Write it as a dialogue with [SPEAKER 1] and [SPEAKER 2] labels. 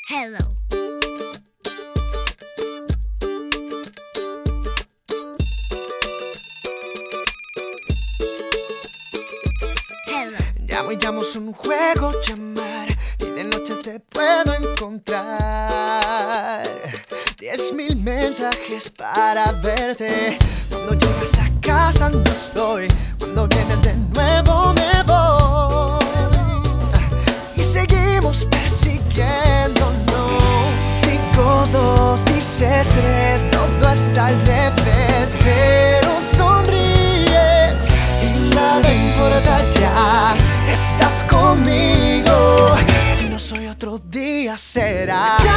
[SPEAKER 1] Hello. Hello.
[SPEAKER 2] Llamo y llamo es un juego llamar y de noche te puedo encontrar. 10.000 mensajes para verte. Cuando llegas a casa no estoy. Cuando vienes de nuevo me voy. Y seguimos persiguiéndonos. Digo dos, dices tres, todo está al revés, pero sonríes y nada importa ya. Estás conmigo. Si no soy otro día será.